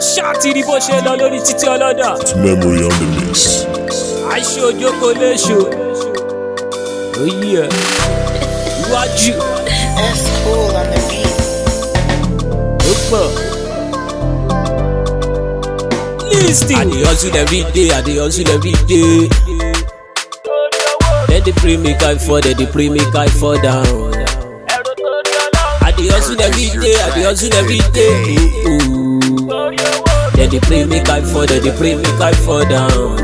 Ṣáàtìrí bó ṣe lọ lórí títí ọlọ́dà. It's memory on the mix. Àìṣe òjòkó léṣo. Oyè ẹ̀ iwájú. That's cool on the beat. Ó pọ̀. Listen. I dey hustle every day, I dey hustle every day. Then they pray make I fall, then they pray make I fall down. I dey hustle every day, I dey hustle every day. Then they pray make I fall, then they pray make I fall down.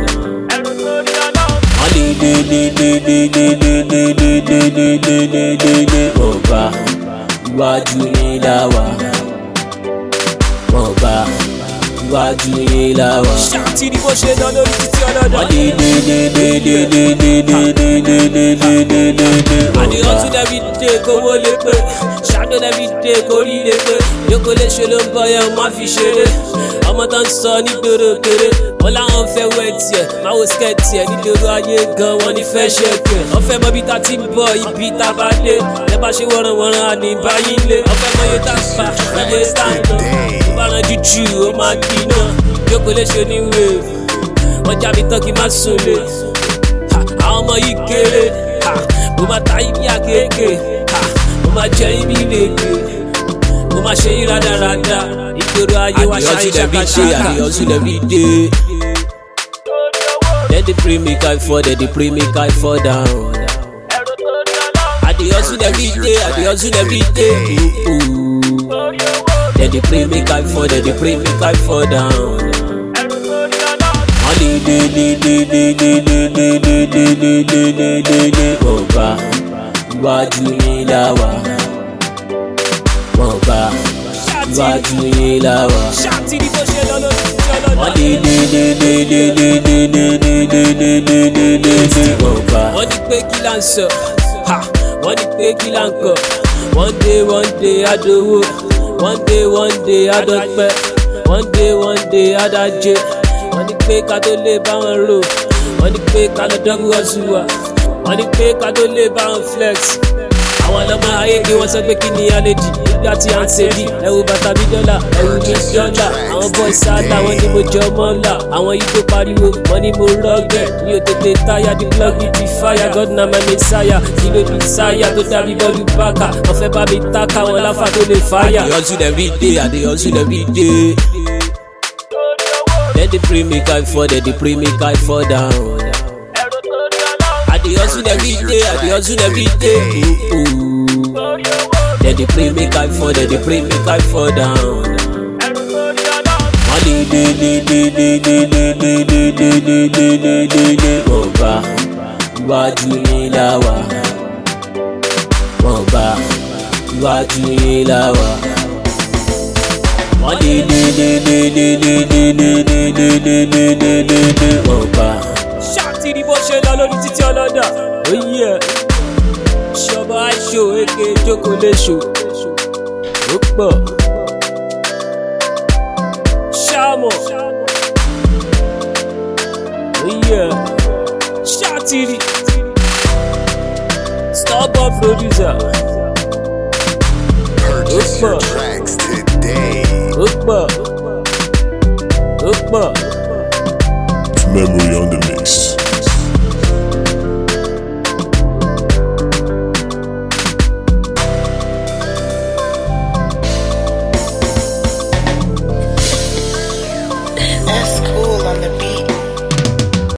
Ọba iwájú yín la wà. Ọba iwájú yín la wà. Ṣáàtìrí bó ṣe lọ lórí títí ọlọ́dà. Àdé ọtún every day kówó lè pé. Ṣáàdó every day kórí lè pé. Yókò lè ṣe ló ń bọ̀ yẹn má fi ṣeré. Ọmọ tó ń sọ nígboro kéré. Wọ́n láwọn fẹ́ wẹ̀ tiẹ̀, máa wo skẹ́ẹ̀tì ẹ̀ nítorí ayé gan wọn ní fẹ́ ṣe pé. Ọ̀fẹ́ mọ bí ta ti ń bọ̀ ibi ta bá dé. Ẹ bá ṣe wọ́nranwọ́nran àní báyìí lé. Ọ̀fẹ́ mọ iye tá a fà, ọ̀fẹ́ mọ iye tá a nà. Tó bá rán jújù, ó máa kí náà. Yókò lè ṣe ní wave. Wọ́n já mi tán kí n má sùn lé. Àwọn ọmọ yìí kéré. Mo máa ta ibi àkékè. Mo máa jẹ ibi lèkè. Mo máa ṣe yín rádaràda. Ìgboro ayé wa ṣáyé ṣàkàṣàkà. I dey hustle every day. Then they pray make I fall, then they pray make I fall down. I dey hustle every day, I dey hustle every day. Then they pray make I fall, then they pray make I fall down. Ọba iwájú yín la wà. Ọba iwájú yín la wà. Ṣáàtìrí bó ṣe lọ lórí títí ọlọ́dà. Wọ́n ní pé kí là ń sọ, wọ́n ní pé kí là ń kọ. One day adowó, one day adọ́pẹ́, one day adájẹ́. Wọ́n ní pé ká tó lè bá wọn rò, wọ́n ní pé ká lọ dọ́gbù ọ̀sùn wa, wọ́n ní pé ká tó lè bá wọn flex. Àwọn ọlọ́mọ ayé kí wọ́n sọ pé kí ni àlejò nígbà tí à ń ṣe bí ẹ̀wù bàtà bí dọ́là ẹ̀wù bí dọ́là. Àwọn boys sáádà wọ́n ní mo jẹ ọmọ ńlá. Àwọn yìí tó pariwo wọ́n ní mo rọ́gẹ̀. Mi ò tètè táyà di plug it be fire. God na my messiah. Kí ló di sáyà tó dàbí bọ́ọ̀lù bákà. Wọ́n fẹ́ bá mi tákà wọn láfa tó lè fáyà. I dey hustle every day, I dey hustle every day. Then they pray make I fall, then they pray make I fall down. I dey hustle every day, I dey hustle every day. Then they pray make I fall, then they pray make I fall down. Ọba iwájú yín la wà. Ọba iwájú yín la wà. Ọba. Ṣáàtìrí bó ṣe lọ lórí títí ọlọ́dà. Oyè ẹ̀ ṣọba àìṣò èké jókòó léṣo. Ó pọ̀. Ṣáàmọ̀. Oyè ẹ̀ Ṣáàtìrí. Stubborn producer. Purchase your tracks today. Ó pọ̀. Ó pọ̀. It's memory on the mix. That's cool on the beat.